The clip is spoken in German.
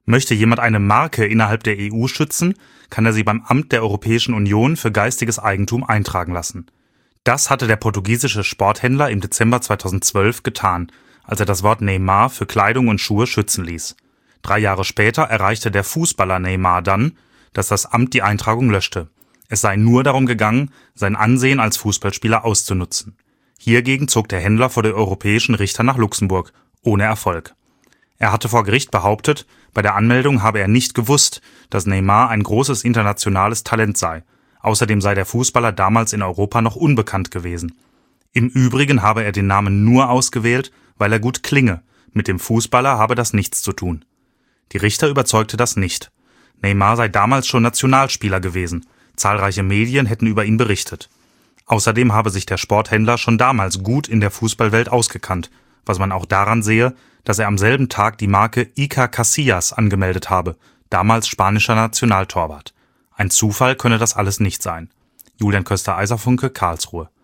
Möchte jemand eine Marke innerhalb der EU schützen, kann er sie beim Amt der Europäischen Union für geistiges Eigentum eintragen lassen. Das hatte der portugiesische Sporthändler im Dezember 2012 getan, als er das Wort Neymar für Kleidung und Schuhe schützen ließ. 3 Jahre später erreichte der Fußballer Neymar dann, dass das Amt die Eintragung löschte. Es sei nur darum gegangen, sein Ansehen als Fußballspieler auszunutzen. Hiergegen zog der Händler vor den europäischen Richter nach Luxemburg, ohne Erfolg. Er hatte vor Gericht behauptet, bei der Anmeldung habe er nicht gewusst, dass Neymar ein großes internationales Talent sei. Außerdem sei der Fußballer damals in Europa noch unbekannt gewesen. Im Übrigen habe er den Namen nur ausgewählt, weil er gut klinge. Mit dem Fußballer habe das nichts zu tun. Die Richter überzeugte das nicht. Neymar sei damals schon Nationalspieler gewesen. Zahlreiche Medien hätten über ihn berichtet. Außerdem habe sich der Sporthändler schon damals gut in der Fußballwelt ausgekannt, was man auch daran sehe, dass er am selben Tag die Marke Iker Casillas angemeldet habe, damals spanischer Nationaltorwart. Ein Zufall könne das alles nicht sein. Julian Köster-Eiserfunke, Karlsruhe.